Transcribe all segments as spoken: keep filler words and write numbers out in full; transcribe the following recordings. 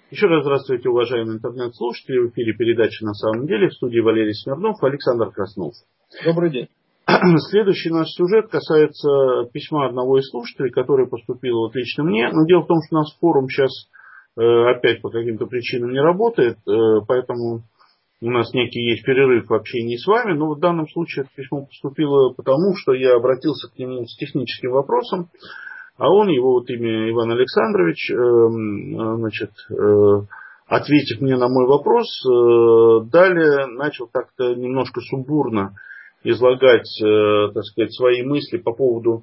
Еще раз здравствуйте, уважаемые интернет-слушатели. В эфире передача «На самом деле». В студии Валерий Смирнов, Александр Краснов. Добрый день. Следующий наш сюжет касается письма одного из слушателей, которое поступило вот лично мне. Но дело в том, что у нас форум сейчас э, опять по каким-то причинам не работает, э, поэтому у нас некий есть перерыв в общении с вами. Но в данном случае это письмо поступило потому, что я обратился к нему с техническим вопросом. А он, его вот имя Иван Александрович, значит, ответив мне на мой вопрос, далее начал как-то немножко сумбурно излагать, так сказать, свои мысли по поводу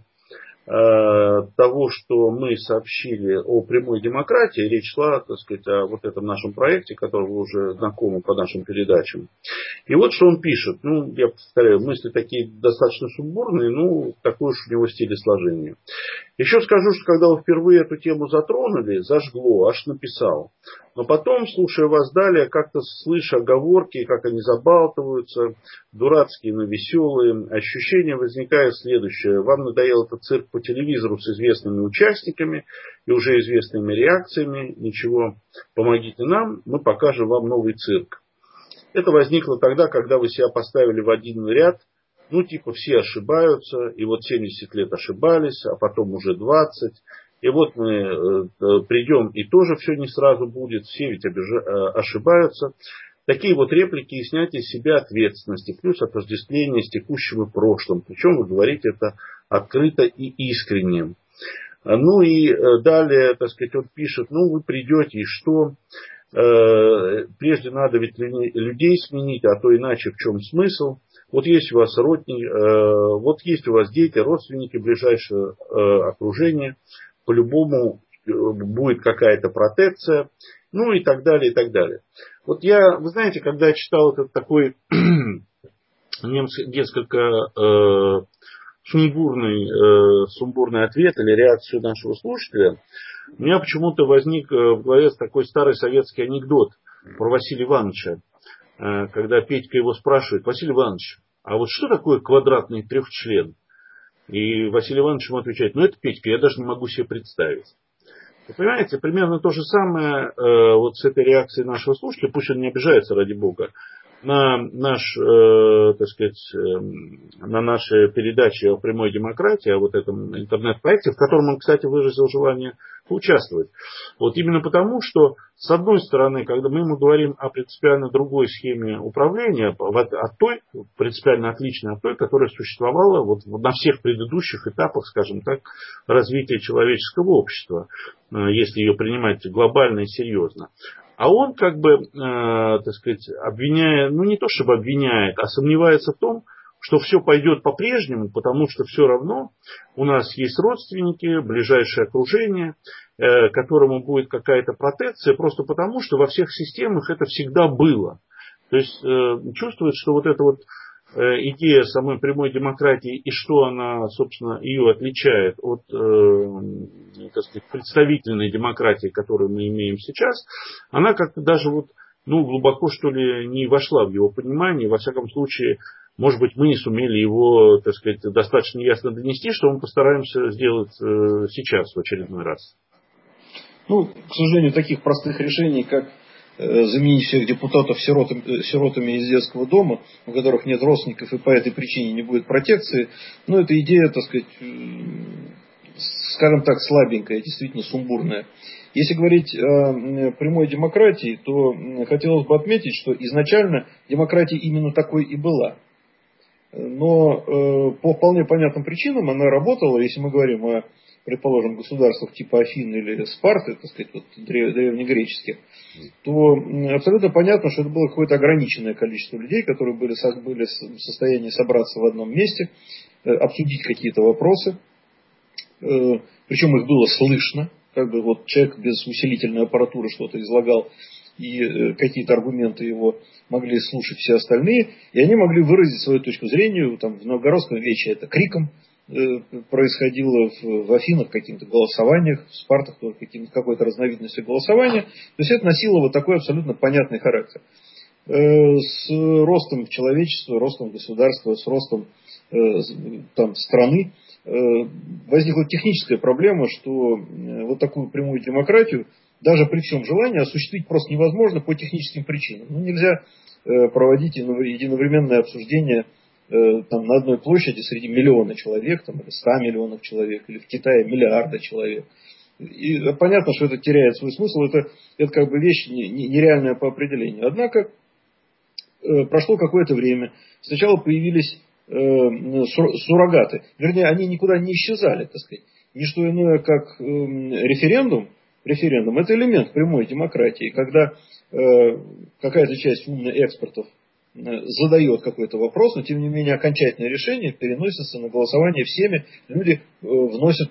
того, что мы сообщили о прямой демократии. Речь шла, так сказать, о вот этом нашем проекте, который вы уже знакомы по нашим передачам. И вот что он пишет. Ну, я повторяю, мысли такие достаточно сумбурные, ну, такой уж у него стиль сложения. Еще скажу, что когда вы впервые эту тему затронули, зажгло, аж написал. Но потом, слушая вас далее, как-то слыша оговорки, как они забалтываются, дурацкие, но веселые, ощущение возникает следующее. Вам надоел этот цирк по телевизору с известными участниками и уже известными реакциями. Ничего, помогите нам, мы покажем вам новый цирк. Это возникло тогда, когда вы себя поставили в один ряд. Ну, типа, все ошибаются, и вот семьдесят лет ошибались, а потом уже двадцать. И вот мы э, придем, и тоже все не сразу будет, все ведь обижа- э, ошибаются. Такие вот реплики и снятие с себя ответственности, плюс отождествление с текущим и прошлым. Причем вы говорите это открыто и искренне. Ну и э, далее, так сказать, он пишет, ну вы придете, и что? Э, прежде надо ведь людей сменить, а то иначе в чем смысл? Вот есть у вас родники, э, вот есть у вас дети, родственники, ближайшее э, окружение. По-любому будет какая-то протекция. Ну и так далее, и так далее. Вот я, вы знаете, когда я читал этот такой несколько э, сумбурный, э, сумбурный ответ или реакцию нашего слушателя, у меня почему-то возник в голове такой старый советский анекдот про Василия Ивановича. Когда Петька его спрашивает: Василий Иванович, а вот что такое квадратный трехчлен? И Василий Иванович ему отвечает: ну это, Петька, я даже не могу себе представить. Вы понимаете, примерно то же самое э, вот с этой реакцией нашего слушателя, пусть он не обижается, ради бога, на наш, э, так сказать, э, на наши передачи о прямой демократии, о вот этом интернет-проекте, в котором он, кстати, выразил желание поучаствовать. Вот именно потому, что, с одной стороны, когда мы ему говорим о принципиально другой схеме управления, от той, принципиально отличной от той, которая существовала вот на всех предыдущих этапах, скажем так, развития человеческого общества, если ее принимать глобально и серьезно. А он как бы, э, так сказать, обвиняя, ну не то чтобы обвиняет, а сомневается в том, что все пойдет по-прежнему, потому что все равно у нас есть родственники, ближайшее окружение, э, которому будет какая-то протекция, просто потому что во всех системах это всегда было. То есть э, чувствует, что вот эта вот идея самой прямой демократии и что она, собственно, ее отличает от э, так сказать, представительной демократии, которую мы имеем сейчас, она как-то даже вот, ну, глубоко, что ли, не вошла в его понимание. Во всяком случае, может быть, мы не сумели его, так сказать, достаточно ясно донести, что мы постараемся сделать э, сейчас в очередной раз. Ну, к сожалению, таких простых решений, как заменить всех депутатов сиротами, сиротами из детского дома, у которых нет родственников и по этой причине не будет протекции, ну, эта идея, так сказать, скажем так, слабенькая, действительно сумбурная. Если говорить о прямой демократии, то хотелось бы отметить, что изначально демократия именно такой и была. Но по вполне понятным причинам она работала, если мы говорим о, предположим, государствах типа Афин или Спарты, так сказать, вот, древнегреческих, то абсолютно понятно, что это было какое-то ограниченное количество людей, которые были, были в состоянии собраться в одном месте, обсудить какие-то вопросы. Причем их было слышно, как бы вот человек без усилительной аппаратуры что-то излагал, и какие-то аргументы его могли слушать все остальные, и они могли выразить свою точку зрения. Там, в Новгородском вече это криком происходило, в Афинах каким-то голосованиях, в Спартах тоже какой-то разновидностью голосования. То есть это носило вот такой абсолютно понятный характер. С ростом человечества, ростом государства, с ростом там, страны возникла техническая проблема, что вот такую прямую демократию даже при всем желании осуществить просто невозможно по техническим причинам. Ну, нельзя э, проводить единовременное обсуждение э, там, на одной площади среди миллиона человек, там, или ста миллионов человек, или в Китае миллиарда человек. И понятно, что это теряет свой смысл, это, это как бы вещь не, не, нереальная по определению. Однако э, прошло какое-то время, сначала появились э, суррогаты, вернее, они никуда не исчезали, так сказать. Не что иное, как э, референдум. Референдум – это элемент прямой демократии, когда э, какая-то часть умных экспертов э, задает какой-то вопрос, но тем не менее окончательное решение переносится на голосование всеми. Люди э, вносят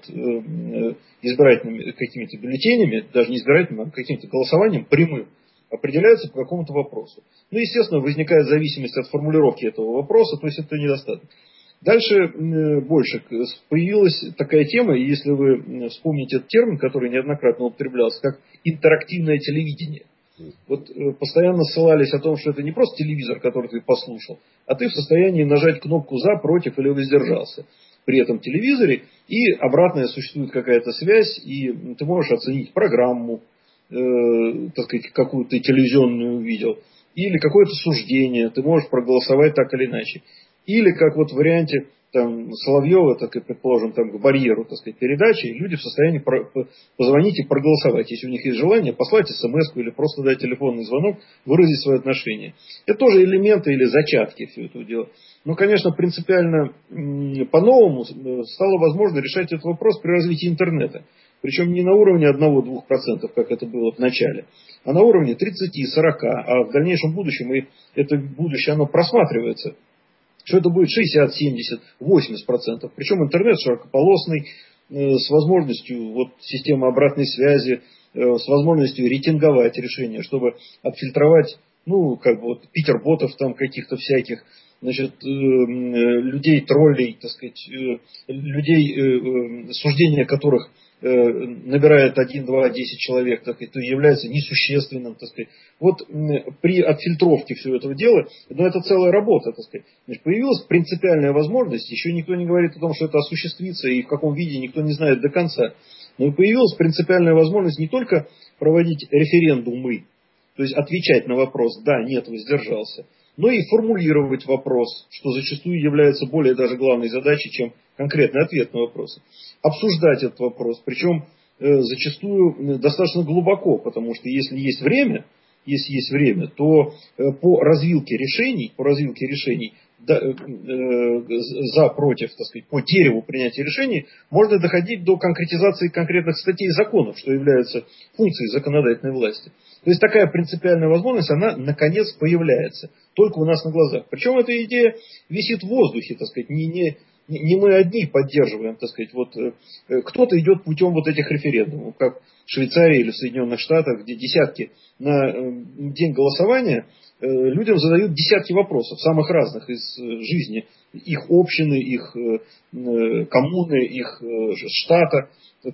э, избирательными какими-то бюллетенями, даже не избирательными, а каким-то голосованием прямым, определяются по какому-то вопросу. Ну, естественно, возникает зависимость от формулировки этого вопроса, то есть это недостаток. Дальше больше появилась такая тема, и если вы вспомните этот термин, который неоднократно употреблялся, как интерактивное телевидение. Вот постоянно ссылались о том, что это не просто телевизор, который ты послушал, а ты в состоянии нажать кнопку «за», «против» или «воздержался» при этом телевизоре, и обратная существует какая-то связь, и ты можешь оценить программу, э, так сказать, какую ты телевизионную увидел, или какое-то суждение, ты можешь проголосовать так или иначе. Или, как вот в варианте там, Соловьева, так и, предположим, там, к барьеру, так сказать, передачи, люди в состоянии про- позвонить и проголосовать. Если у них есть желание, послать смс-ку или просто дать телефонный звонок, выразить свое отношение. Это тоже элементы или зачатки всего этого дела. Но, конечно, принципиально м- по-новому стало возможно решать этот вопрос при развитии интернета. Причем не на уровне одного-двух процентов, как это было в начале, а на уровне тридцати-сорока. А в дальнейшем будущем, и это будущее оно просматривается, что это будет шестьдесят, семьдесят, восемьдесят процентов. Причем интернет широкополосный, э, с возможностью вот, системы обратной связи, э, с возможностью рейтинговать решения, чтобы отфильтровать, ну, как бы вот Питер-ботов там каких-то всяких, значит, э, э, людей, троллей, так сказать, э, людей, э, э, суждения которых э, набирает один, два, десять человек, так сказать, то является несущественным, так сказать. Вот э, при отфильтровке всего этого дела, но это целая работа, так сказать. Значит, появилась принципиальная возможность, еще никто не говорит о том, что это осуществится и в каком виде, никто не знает до конца. Но появилась принципиальная возможность не только проводить референдумы, то есть отвечать на вопрос «да», «нет», «воздержался», но и формулировать вопрос, что зачастую является более даже главной задачей, чем конкретный ответ на вопросы. Обсуждать этот вопрос, причем э, зачастую достаточно глубоко, потому что если есть время, если есть время, то э, по развилке решений, по развилке решений да, э, э, за, против, так сказать, по дереву принятия решений, можно доходить до конкретизации конкретных статей законов, что является функцией законодательной власти. То есть такая принципиальная возможность, она наконец появляется. Только у нас на глазах. Причем эта идея висит в воздухе, так сказать, не, не, не мы одни поддерживаем, так сказать, вот э, кто-то идет путем вот этих референдумов, как в Швейцарии или в Соединенных Штатах, где десятки на э, день голосования э, людям задают десятки вопросов, самых разных из э, жизни, их общины, их э, э, коммуны, их э, штата.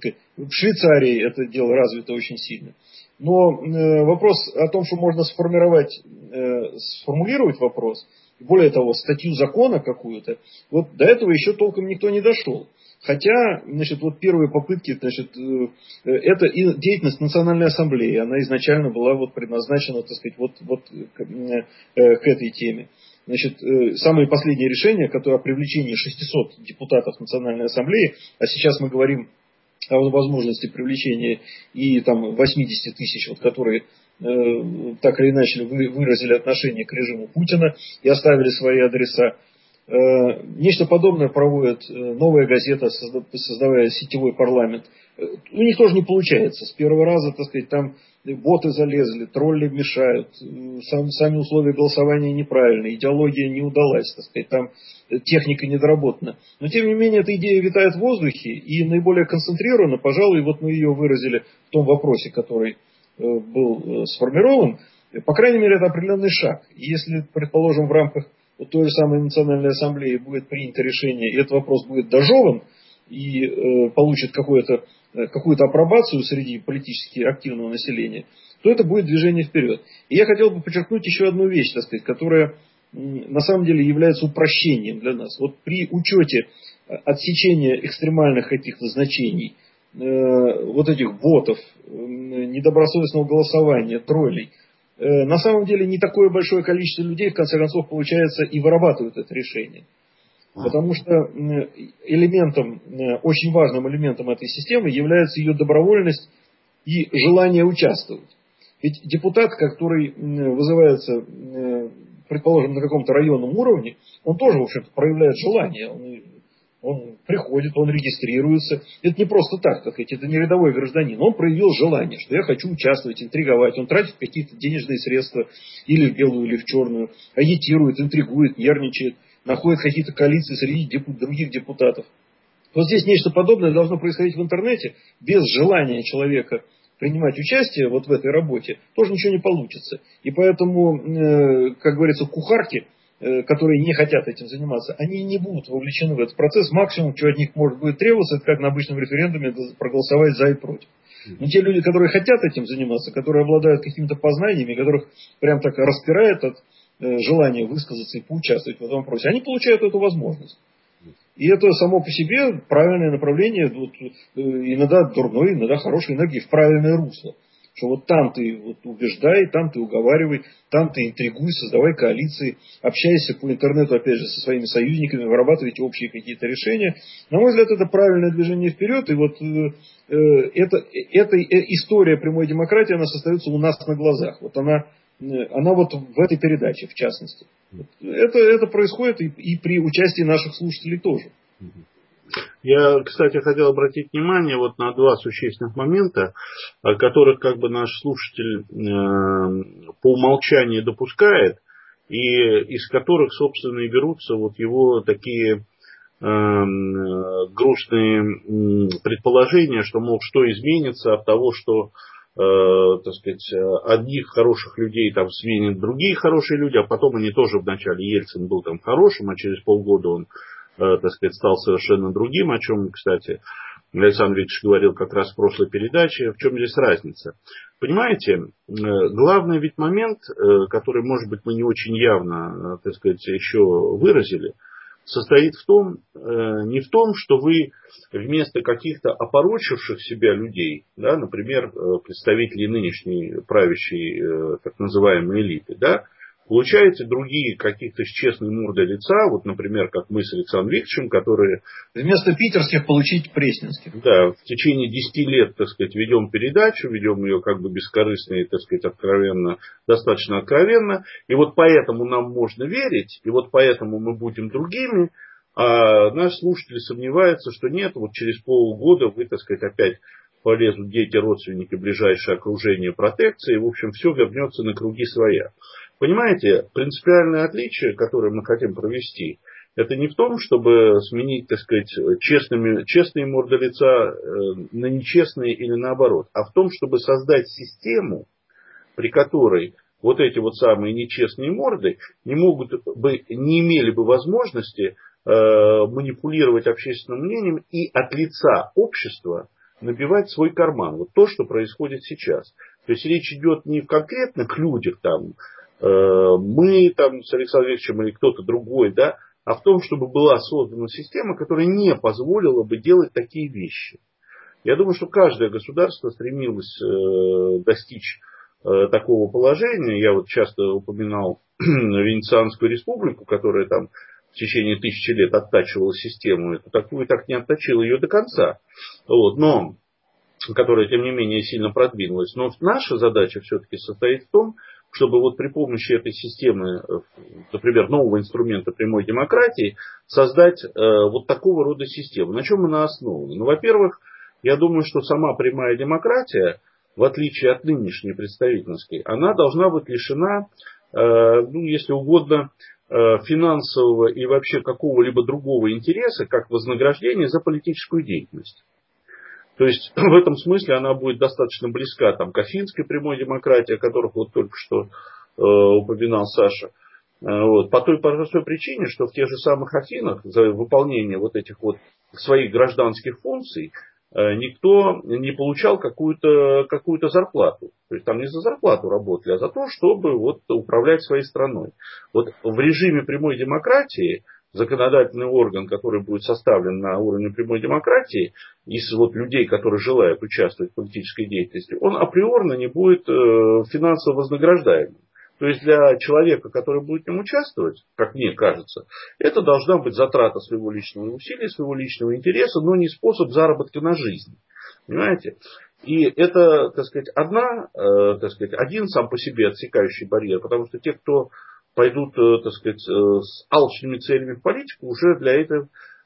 В Швейцарии это дело развито очень сильно. Но э, вопрос о том, что можно сформировать, э, сформулировать вопрос, более того, статью закона какую-то, вот до этого еще толком никто не дошел. Хотя, значит, вот первые попытки, значит, э, это и деятельность Национальной Ассамблеи, она изначально была вот предназначена, так сказать, вот, вот к, э, к этой теме. Значит, э, самые последние решения, которые о привлечении шестисот депутатов Национальной Ассамблеи, а сейчас мы говорим о возможности привлечения и там восьмидесяти тысяч, вот, которые э, так или иначе вы, выразили отношение к режиму Путина и оставили свои адреса. Э, нечто подобное проводит э, «Новая газета», созда, создавая сетевой парламент. Э, у них тоже не получается. С первого раза, так сказать, там боты залезли, тролли мешают, э, сам, сами условия голосования неправильные, идеология не удалась, так сказать, там техника недоработана. Но, тем не менее, эта идея витает в воздухе и наиболее концентрирована, пожалуй, вот мы ее выразили в том вопросе, который э, был э, сформирован. По крайней мере, это определенный шаг. И если, предположим, в рамках вот той же самой Национальной Ассамблеи будет принято решение, и этот вопрос будет дожеван и э, получит какое-то, э, какую-то апробацию среди политически активного населения, то это будет движение вперед. И я хотел бы подчеркнуть еще одну вещь, так сказать, которая на самом деле является упрощением для нас. Вот при учете отсечения экстремальных каких-то значений вот этих ботов, недобросовестного голосования, троллей, на самом деле не такое большое количество людей, в конце концов, получается и вырабатывают это решение. Потому что элементом, очень важным элементом этой системы является ее добровольность и желание участвовать. Ведь депутат, который вызывается, предположим, на каком-то районном уровне, он тоже, в общем-то, проявляет желание. Он, он приходит, он регистрируется. Это не просто так, так сказать, это не рядовой гражданин. Он проявил желание, что я хочу участвовать, интриговать. Он тратит какие-то денежные средства, или в белую, или в черную, агитирует, интригует, нервничает, находит какие-то коалиции среди депу- других депутатов. Вот здесь нечто подобное должно происходить в интернете. Без желания человека принимать участие вот в этой работе тоже ничего не получится. И поэтому, э, как говорится, кухарки, э, которые не хотят этим заниматься, они не будут вовлечены в этот процесс. Максимум, что от них может будет требоваться, это как на обычном референдуме проголосовать за и против. Но те люди, которые хотят этим заниматься, которые обладают какими-то познаниями, которых прям так распирает от э, желания высказаться и поучаствовать в этом вопросе, они получают эту возможность. И это само по себе правильное направление, вот, иногда дурной, иногда хорошей энергии в правильное русло. Что вот там ты вот убеждай, там ты уговаривай, там ты интригуй, создавай коалиции, общайся по интернету, опять же, со своими союзниками, вырабатывайте общие какие-то решения. На мой взгляд, это правильное движение вперед. И вот э, это, эта история прямой демократии, она состоится у нас на глазах. Вот она, она вот в этой передаче, в частности. Это, это происходит и, и при участии наших слушателей тоже. Я, кстати, хотел обратить внимание вот на два существенных момента, которых как бы наш слушатель э, по умолчанию допускает, и из которых, собственно, и берутся вот его такие э, грустные предположения, что, мол, что изменится от того, что Э, так сказать, одних хороших людей там сменят другие хорошие люди, а потом они тоже вначале Ельцин был там хорошим, а через полгода он, э, так сказать, стал совершенно другим, о чем, кстати, Александр Викторович говорил как раз в прошлой передаче. В чем здесь разница? Понимаете, э, главный ведь момент, э, который, может быть, мы не очень явно, э, так сказать, еще выразили, состоит в том, э, не в том, что вы вместо каких-то опорочивших себя людей, да, например, э, представителей нынешней правящей э, так называемой элиты, да, получаете другие каких-то с честной мордой лица, вот, например, как мы с Александром Викторовичем, которые... Вместо питерских получить пресненских. Да, в течение десяти лет, так сказать, ведем передачу, ведем ее как бы бескорыстно и, так сказать, откровенно, достаточно откровенно, и вот поэтому нам можно верить, и вот поэтому мы будем другими, а наш слушатель сомневается, что нет, вот через полгода вы, так сказать, опять полезут дети, родственники, ближайшее окружение, протекции, и, в общем, все вернется на круги своя. Понимаете, принципиальное отличие, которое мы хотим провести, это не в том, чтобы сменить, так сказать, честными, честные морды лица на нечестные или наоборот, а в том, чтобы создать систему, при которой вот эти вот самые нечестные морды не могут бы, не имели бы возможности э, манипулировать общественным мнением и от лица общества набивать свой карман. Вот то, что происходит сейчас. То есть речь идет не конкретно к людям, там, э, мы там, с Александром Викторовичем или кто-то другой, да, а в том, чтобы была создана система, которая не позволила бы делать такие вещи. Я думаю, что каждое государство стремилось э, достичь э, такого положения. Я вот часто упоминал Венецианскую республику, которая там в течение тысячи лет оттачивала систему, эту такую так не отточила ее до конца. Вот, но которая, тем не менее, сильно продвинулась. Но наша задача все-таки состоит в том, чтобы вот при помощи этой системы, например, нового инструмента прямой демократии, создать э, вот такого рода систему. На чем она основана? Ну, во-первых, я думаю, что сама прямая демократия, в отличие от нынешней представительской, она должна быть лишена, э, ну, если угодно, э, финансового и вообще какого-либо другого интереса, как вознаграждение за политическую деятельность. То есть в этом смысле она будет достаточно близка там, к афинской прямой демократии, о которых вот только что э, упоминал Саша. Э, вот, по той простой причине, что в тех же самых Афинах за выполнение вот этих вот своих гражданских функций э, никто не получал какую-то, какую-то зарплату. То есть там не за зарплату работали, а за то, чтобы вот, управлять своей страной. Вот в режиме прямой демократии законодательный орган, который будет составлен на уровне прямой демократии, из вот людей, которые желают участвовать в политической деятельности, он априорно не будет финансово вознаграждаемым. То есть для человека, который будет в нем участвовать, как мне кажется, это должна быть затрата своего личного усилия, своего личного интереса, но не способ заработка на жизнь. Понимаете? И это, так сказать, одна, э, так сказать, один сам по себе отсекающий барьер, потому что те, кто пойдут, э, так сказать, э, с алчными целями в политику, уже для этого,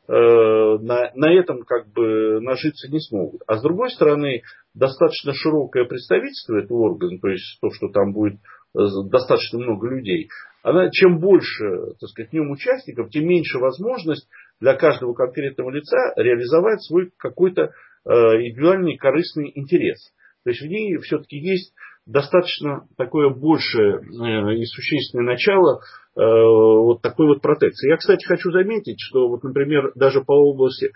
э, на, на этом как бы нажиться не смогут. А с другой стороны, достаточно широкое представительство этого органа, то есть то, что там будет достаточно много людей, она, чем больше, так сказать, в нем участников, тем меньше возможность для каждого конкретного лица реализовать свой какой-то э, индивидуальный корыстный интерес. То есть в ней все-таки есть достаточно такое большее э, и существенное начало э, вот такой вот протекции. Я, кстати, хочу заметить, что, вот, например, даже по области,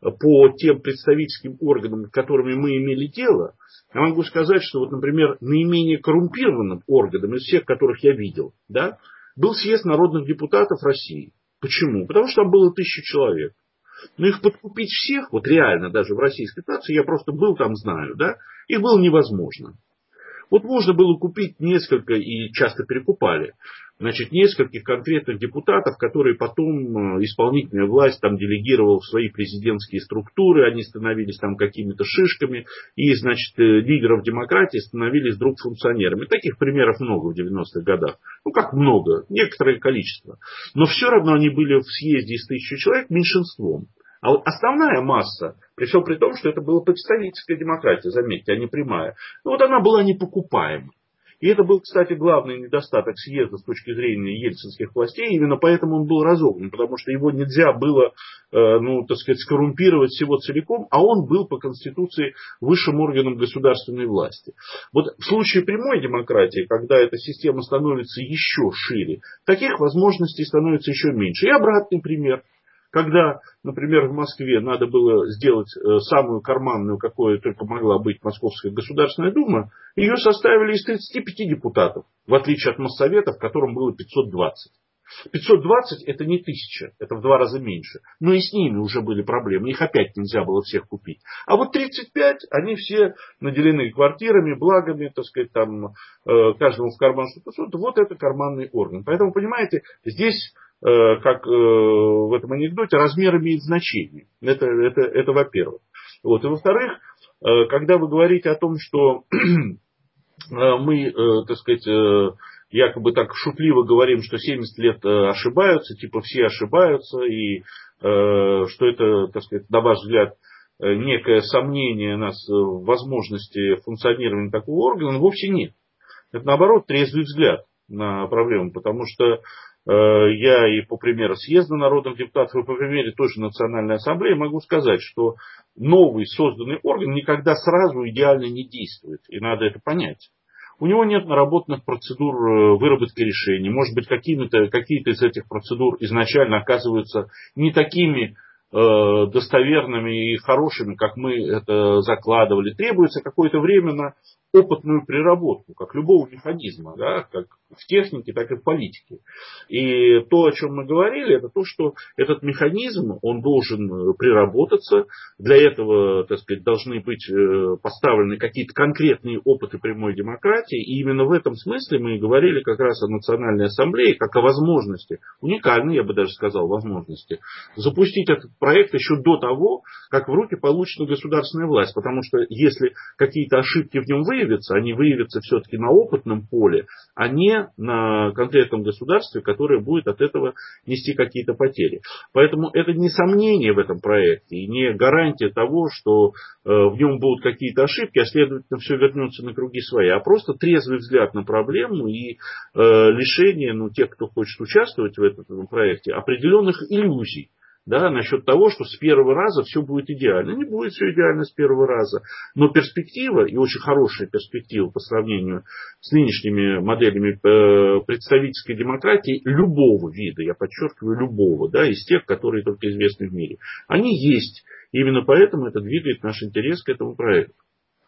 по тем представительским органам, с которыми мы имели дело, я могу сказать, что, вот, например, наименее коррумпированным органом из всех, которых я видел, да, был съезд народных депутатов России. Почему? Потому что там было тысяча человек. Но их подкупить всех, вот реально даже в Российской Федерации, я просто был там, знаю, да, их было невозможно. Вот можно было купить несколько, и часто перекупали, значит, нескольких конкретных депутатов, которые потом исполнительная власть там делегировала в свои президентские структуры, они становились там какими-то шишками, и, значит, лидеров демократии становились вдруг функционерами. Таких примеров много в девяностых годах. Ну, как много, некоторое количество. Но все равно они были в съезде из тысячи человек меньшинством. А вот основная масса, при всем при том, что это была представительская демократия, заметьте, а не прямая, ну вот она была непокупаема. И это был, кстати, главный недостаток съезда с точки зрения ельцинских властей. Именно поэтому он был разогнан, потому что его нельзя было, ну, так сказать, скоррумпировать всего целиком, а он был по Конституции высшим органом государственной власти. Вот в случае прямой демократии, когда эта система становится еще шире, таких возможностей становится еще меньше. И обратный пример. Когда, например, в Москве надо было сделать самую карманную, какой только могла быть Московская Государственная Дума, ее составили из тридцати пяти депутатов, в отличие от Моссовета, в котором было пятьсот двадцать. пятьсот двадцать это не тысяча, это в два раза меньше. Но и с ними уже были проблемы, их опять нельзя было всех купить. А вот тридцать пять, они все наделены квартирами, благами, так сказать, там, каждому в карман что-то. Вот это карманный орган. Поэтому, понимаете, здесь, как в этом анекдоте, размер имеет значение. Это, это, это во-первых. Вот. И во-вторых, когда вы говорите о том, что мы, так сказать, якобы так шутливо говорим, что семьдесят лет ошибаются, типа все ошибаются, и что это, так сказать, на ваш взгляд, некое сомнение нас в возможности функционирования такого органа, вовсе нет. Это, наоборот, трезвый взгляд на проблему, потому что я и по примеру съезда народных депутатов, и по примеру той же Национальной Ассамблеи могу сказать, что новый созданный орган никогда сразу идеально не действует, и надо это понять. У него нет наработанных процедур выработки решений. Может быть, какие-то, какие-то из этих процедур изначально оказываются не такими э, достоверными и хорошими, как мы это закладывали. Требуется какое-то время на опытную приработку, как любого механизма, да, как в технике, так и в политике. И то, о чем мы говорили, это то, что этот механизм, он должен приработаться. Для этого, так сказать, должны быть поставлены какие-то конкретные опыты прямой демократии. И именно в этом смысле мы говорили как раз о Национальной Ассамблее, как о возможности, уникальной, я бы даже сказал, возможности, запустить этот проект еще до того, как в руки получена государственная власть. Потому что если какие-то ошибки в нем выявятся, они выявятся все-таки на опытном поле, а не на конкретном государстве, которое будет от этого нести какие-то потери. Поэтому это не сомнение в этом проекте и не гарантия того, что э, в нем будут какие-то ошибки, а следовательно все вернется на круги свои, а просто трезвый взгляд на проблему и э, лишение, ну, тех, кто хочет участвовать в этом проекте, определенных иллюзий. Да, насчет того, что с первого раза все будет идеально. Не будет все идеально с первого раза. Но перспектива, и очень хорошая перспектива по сравнению с нынешними моделями представительской демократии любого вида, я подчеркиваю, любого, да, из тех, которые только известны в мире, они есть. И именно поэтому это двигает наш интерес к этому проекту.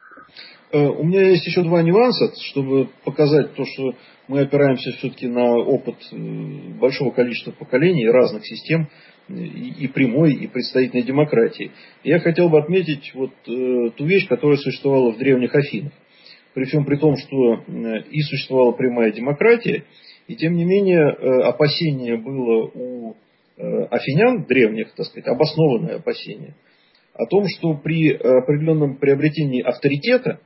У меня есть еще два нюанса, чтобы показать то, что мы опираемся все-таки на опыт большого количества поколений, разных систем, и прямой, и представительной демократии. Я хотел бы отметить вот ту вещь, которая существовала в древних Афинах. При всем при том, что и существовала прямая демократия, и тем не менее опасение было у афинян древних, так сказать, обоснованное опасение, о том, что при определенном приобретении авторитета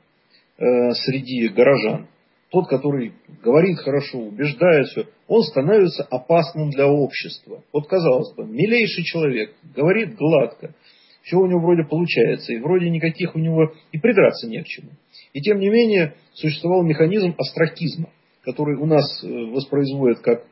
среди горожан, тот, который говорит хорошо, убеждает все, он становится опасным для общества. Вот казалось бы, милейший человек, говорит гладко, все у него вроде получается, и вроде никаких у него и придраться не к чему. И тем не менее существовал механизм остракизма, который у нас воспроизводит как,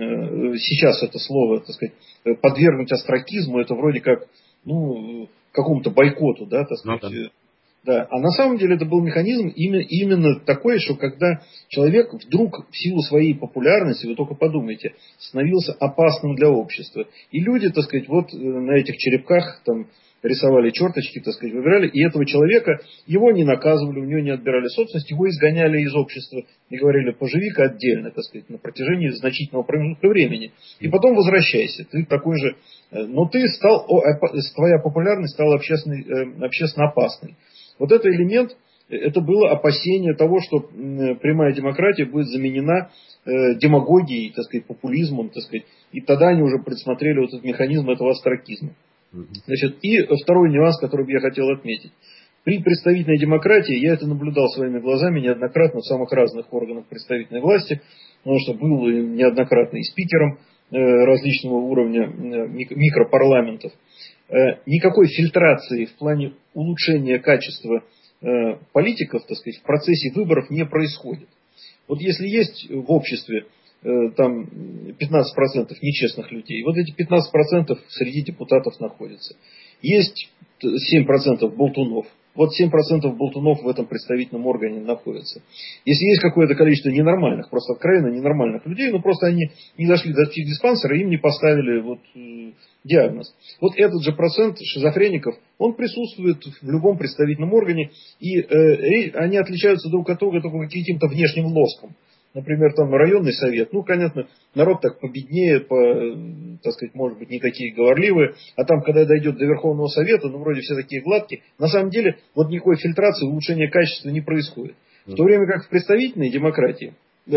сейчас это слово, так сказать, подвергнуть остракизму, это вроде как, ну, какому-то бойкоту, да, так сказать. Ну, да. А на самом деле это был механизм именно, именно такой, что когда человек вдруг в силу своей популярности, вы только подумайте, становился опасным для общества. И люди, так сказать, вот на этих черепках там рисовали черточки, так сказать, выбирали, и этого человека, его не наказывали, у него не отбирали собственность, его изгоняли из общества и говорили, поживи-ка отдельно, так сказать, на протяжении значительного промежутка времени. И потом возвращайся, ты такой же, но ты стал, твоя популярность стала общественно, общественно опасной. Вот этот элемент, это было опасение того, что прямая демократия будет заменена демагогией, так сказать, популизмом, так сказать, и тогда они уже предусмотрели вот этот механизм этого остракизма. Значит, и второй нюанс, который бы я хотел отметить. При представительной демократии, я это наблюдал своими глазами неоднократно в самых разных органах представительной власти, потому что был неоднократно и спикером различного уровня микропарламентов. Никакой фильтрации в плане улучшения качества политиков, так сказать, в процессе выборов не происходит. Вот если есть в обществе там пятнадцать процентов нечестных людей, вот эти пятнадцать процентов среди депутатов находятся. Есть семь процентов болтунов. Вот семь процентов болтунов в этом представительном органе находятся. Если есть какое-то количество ненормальных, просто откровенно ненормальных людей, ну просто они не дошли до психдиспансера, им не поставили вот, э, диагноз. Вот этот же процент шизофреников, он присутствует в любом представительном органе, и э, они отличаются друг от друга только каким-то внешним лоском. Например, там районный совет, ну, конечно, народ так победнее, по, так сказать, может быть, не такие говорливые, а там, когда дойдет до Верховного Совета, ну, вроде все такие гладкие, на самом деле, вот никакой фильтрации, улучшения качества не происходит. В то время как в представительной демократии,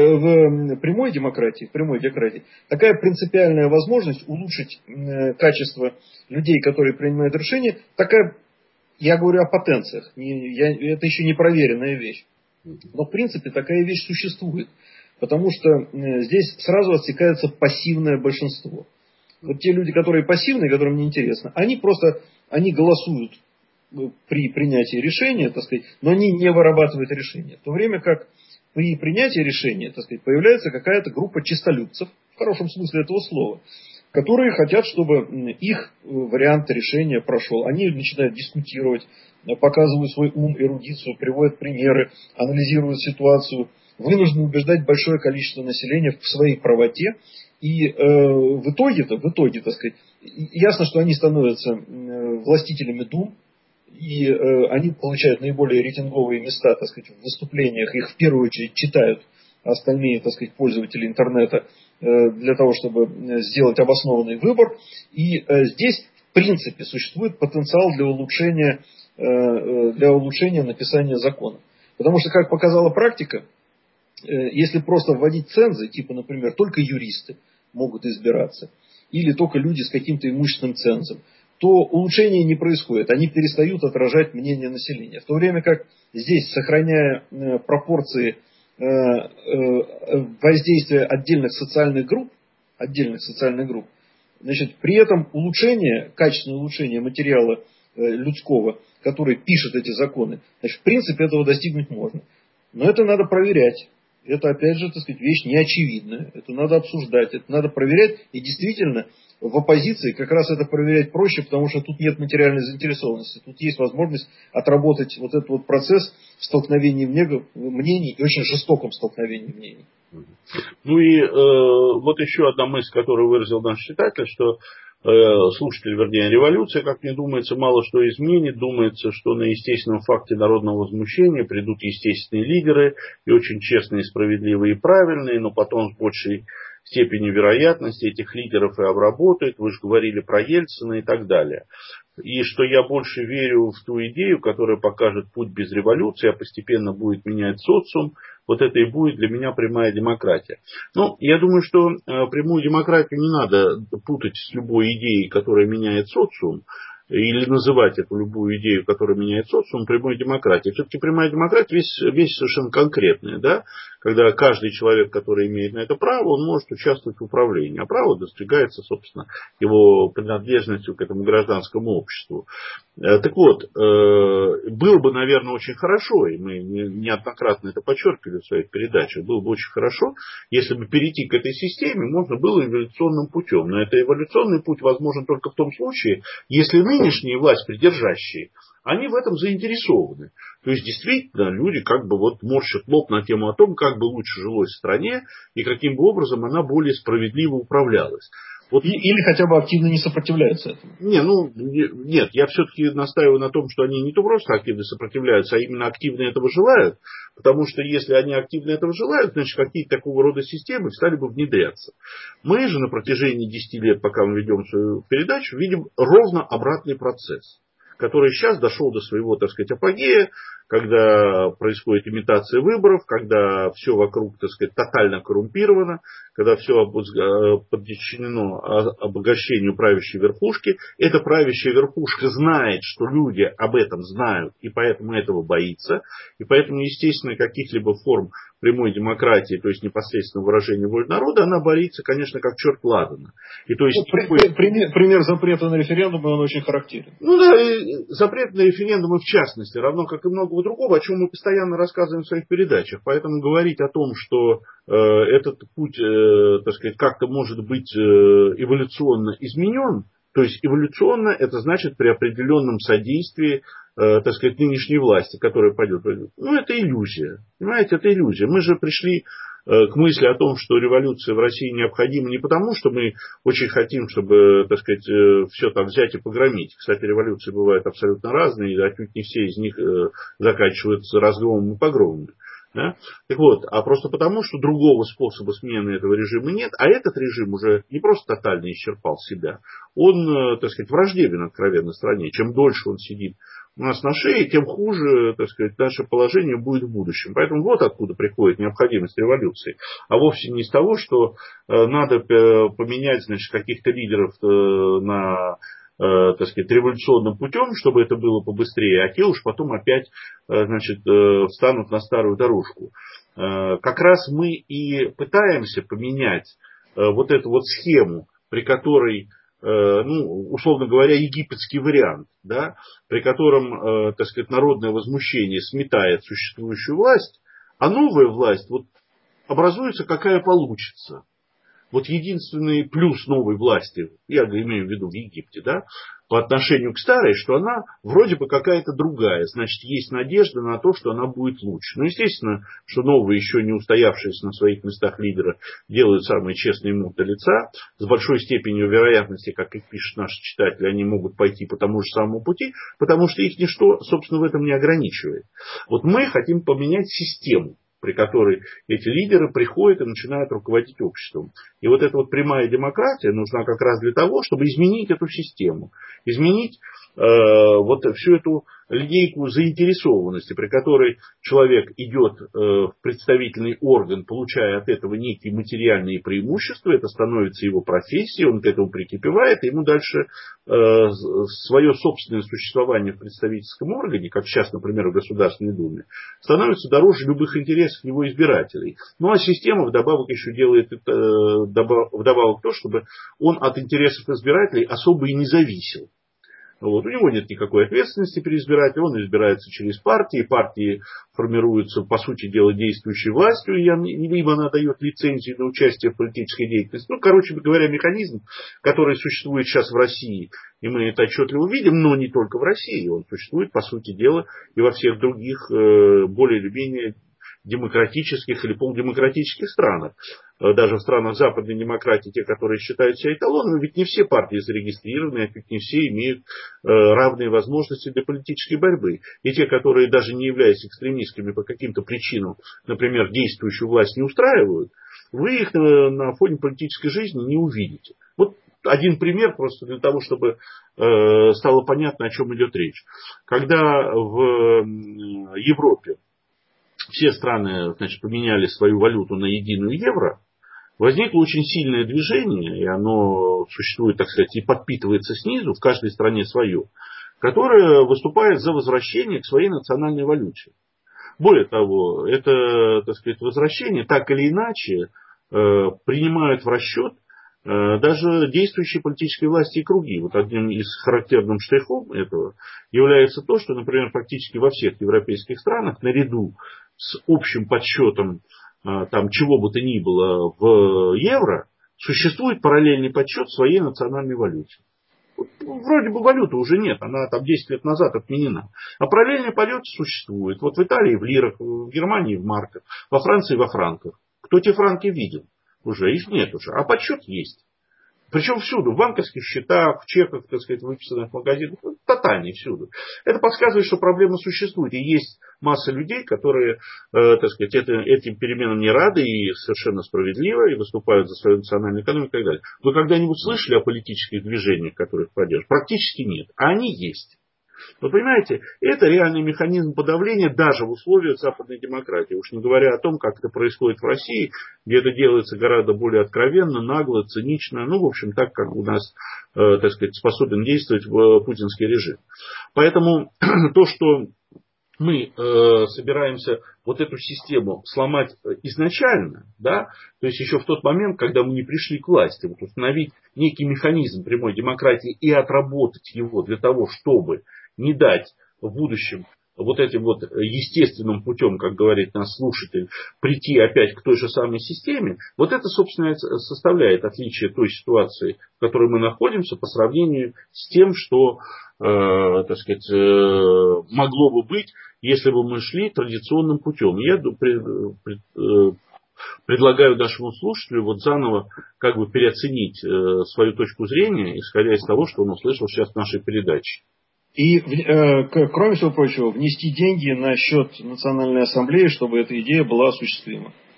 в прямой демократии, в прямой демократии, такая принципиальная возможность улучшить качество людей, которые принимают решения, такая, я говорю о потенциях, не, я, это еще не проверенная вещь. Но в принципе такая вещь существует, потому что здесь сразу отсекается пассивное большинство. Вот те люди, которые пассивные, которым неинтересно, они просто они голосуют при принятии решения, так сказать, но они не вырабатывают решения. В то время как при принятии решения, так сказать, появляется какая-то группа честолюбцев, в хорошем смысле этого слова, которые хотят, чтобы их вариант решения прошел. Они начинают дискутировать, показывают свой ум, эрудицию, приводят примеры, анализируют ситуацию, вынуждены убеждать большое количество населения в своей правоте. И э, в итоге-то, в итоге, так сказать, ясно, что они становятся э, властителями дум, и э, они получают наиболее рейтинговые места, так сказать, в выступлениях, их в первую очередь читают остальные, так сказать, пользователи интернета э, для того, чтобы сделать обоснованный выбор. И э, здесь, в принципе, существует потенциал для улучшения для улучшения написания закона. Потому что, как показала практика, если просто вводить цензы, типа, например, только юристы могут избираться, или только люди с каким-то имущественным цензом, то улучшения не происходит, они перестают отражать мнение населения. В то время как здесь, сохраняя пропорции воздействия отдельных социальных групп, отдельных социальных групп, значит, при этом улучшение, качественное улучшение материала людского, который пишет эти законы, значит, в принципе, этого достигнуть можно. Но это надо проверять. Это, опять же, так сказать, вещь неочевидная. Это надо обсуждать, это надо проверять. И действительно, в оппозиции как раз это проверять проще, потому что тут нет материальной заинтересованности. Тут есть возможность отработать вот этот вот процесс столкновения мнений и очень жестоком столкновении мнений. Ну и э, вот еще одна мысль, которую выразил наш читатель, что слушатели, вернее, революция, как мне думается, мало что изменит. Думается, что на естественном факте народного возмущения придут естественные лидеры, и очень честные, справедливые и правильные, но потом с большей степенью вероятности этих лидеров и обработают. Вы же говорили про Ельцина и так далее. И что я больше верю в ту идею, которая покажет путь без революции, а постепенно будет менять социум. Вот это и будет для меня прямая демократия. Но я думаю, что прямую демократию не надо путать с любой идеей, которая меняет социум. Или называть эту любую идею, которая меняет социум, прямой демократией. Все-таки прямая демократия вещь, вещь совершенно конкретная. Да? Когда каждый человек, который имеет на это право, он может участвовать в управлении. А право достигается, собственно, его принадлежностью к этому гражданскому обществу. Так вот, было бы, наверное, очень хорошо, и мы неоднократно это подчеркивали в своих передачах, было бы очень хорошо, если бы перейти к этой системе можно было эволюционным путем. Но это эволюционный путь возможен только в том случае, если нынешние власть придержащие, они в этом заинтересованы. То есть, действительно, люди как бы вот морщат лоб на тему о том, как бы лучше жилось в стране и каким бы образом она более справедливо управлялась. Вот. Или хотя бы активно не сопротивляются этому. Не, ну, нет, я все-таки настаиваю на том, что они не то просто активно сопротивляются, а именно активно этого желают. Потому что если они активно этого желают, значит, какие-то такого рода системы стали бы внедряться. Мы же на протяжении десяти лет, пока мы ведем свою передачу, видим ровно обратный процесс, который сейчас дошел до своего, так сказать, апогея, когда происходит имитация выборов, когда все вокруг, так сказать, тотально коррумпировано, когда все подчинено обогащению правящей верхушки. Эта правящая верхушка знает, что люди об этом знают, и поэтому этого боится. И поэтому, естественно, каких-либо форм прямой демократии, то есть непосредственного выражения воли народа, она боится, конечно, как черт ладана. И то есть ну, при, при, пример, пример запрета на референдумы, он очень характерен. Ну да, и запрет на референдумы в частности, равно как и многого другого, о чем мы постоянно рассказываем в своих передачах. Поэтому говорить о том, что э, этот путь, э, так сказать, как-то может быть э, эволюционно изменен, то есть эволюционно это значит при определенном содействии, э, так сказать, нынешней власти, которая пойдет. Ну это иллюзия, понимаете, это иллюзия. Мы же пришли к мысли о том, что революция в России необходима не потому, что мы очень хотим, чтобы, так сказать, все там взять и погромить. Кстати, революции бывают абсолютно разные, и отнюдь не все из них заканчиваются разгромом и погромами. Да? Так вот, а просто потому, что другого способа смены этого режима нет, а этот режим уже не просто тотально исчерпал себя, он, так сказать, враждебен откровенно стране. Чем дольше он сидит у нас на шее, тем хуже, так сказать, наше положение будет в будущем. Поэтому вот откуда приходит необходимость революции. А вовсе не из того, что э, надо поменять, значит, каких-то лидеров э, на, э, так сказать, революционным путем, чтобы это было побыстрее, а те уж потом опять, э, значит, э, встанут на старую дорожку. Э, как раз мы и пытаемся поменять э, вот эту вот схему, при которой, ну, условно говоря, египетский вариант, да, при котором, э, так сказать, народное возмущение сметает существующую власть, а новая власть вот образуется, какая получится. Вот единственный плюс новой власти, я имею в виду в Египте, да, по отношению к старой, что она вроде бы какая-то другая. Значит, есть надежда на то, что она будет лучше. Ну, естественно, что новые, еще не устоявшиеся на своих местах лидеры делают самые честные муты лица. С большой степенью вероятности, как их пишут наши читатели, они могут пойти по тому же самому пути, потому что их ничто, собственно, в этом не ограничивает. Вот мы хотим поменять систему, при которой эти лидеры приходят и начинают руководить обществом. И вот эта вот прямая демократия нужна как раз для того, чтобы изменить эту систему. Изменить э, вот всю эту линейку заинтересованности, при которой человек идет э, в представительный орган, получая от этого некие материальные преимущества, это становится его профессией, он к этому прикипевает, и ему дальше э, свое собственное существование в представительском органе, как сейчас, например, в Государственной Думе, становится дороже любых интересов его избирателей. Ну а система вдобавок еще делает это, вдобавок то, чтобы он от интересов избирателей особо и не зависел. Вот. У него нет никакой ответственности перед избирателем, он избирается через партии, партии формируются, по сути дела, действующей властью, и либо она дает лицензии на участие в политической деятельности. Ну, короче говоря, механизм, который существует сейчас в России, и мы это отчетливо видим, но не только в России, он существует, по сути дела, и во всех других более или менее демократических или полудемократических странах. Даже в странах западной демократии, те, которые считают себя эталонами, ведь не все партии зарегистрированы, ведь не все имеют равные возможности для политической борьбы. И те, которые даже не являются экстремистскими по каким-то причинам, например, действующую власть не устраивают, вы их на фоне политической жизни не увидите. Вот один пример просто для того, чтобы э, стало понятно, о чем идет речь. Когда в Европе все страны, значит, поменяли свою валюту на единую евро, возникло очень сильное движение, и оно существует, так сказать, и подпитывается снизу, в каждой стране свое, которое выступает за возвращение к своей национальной валюте. Более того, это, так сказать, возвращение так или иначе э, принимают в расчет э, даже действующие политические власти и круги. Вот одним из характерных штрихов этого является то, что, например, практически во всех европейских странах наряду с общим подсчетом э, там, чего бы то ни было в евро, существует параллельный подсчет своей национальной валюте. Вроде бы валюты уже нет, она там десять лет назад отменена. А параллельный полет существует. Вот в Италии в лирах, в Германии в марках, во Франции во франках. Кто те франки видел? Уже их нет уже. А подсчет есть. Причем всюду, в банковских счетах, в чеках, так сказать, выписанных в магазинах, тотально всюду. Это подсказывает, что проблема существует. И есть масса людей, которые, э, так сказать, это, этим переменам не рады и совершенно справедливо, и выступают за свою национальную экономику и так далее. Вы когда-нибудь слышали о политических движениях, которые их поддерживают? Практически нет. А они есть. Вы понимаете, это реальный механизм подавления даже в условиях западной демократии. Уж не говоря о том, как это происходит в России, где это делается гораздо более откровенно, нагло, цинично. Ну, в общем, так, как у нас, э, так сказать, способен действовать в путинский режим. Поэтому то, что мы э, собираемся вот эту систему сломать изначально, да, то есть еще в тот момент, когда мы не пришли к власти, вот установить некий механизм прямой демократии и отработать его для того, чтобы не дать в будущем вот этим вот естественным путем, как говорит наш слушатель, прийти опять к той же самой системе, вот это, собственно, составляет отличие той ситуации, в которой мы находимся, по сравнению с тем, что, э, так сказать, э, могло бы быть, если бы мы шли традиционным путем. Я пред, пред, э, предлагаю нашему слушателю вот заново как бы переоценить э, свою точку зрения, исходя из того, что он услышал сейчас в нашей передаче. И, э, кроме всего прочего, внести деньги на счет Национальной Ассамблеи, чтобы эта идея была осуществима.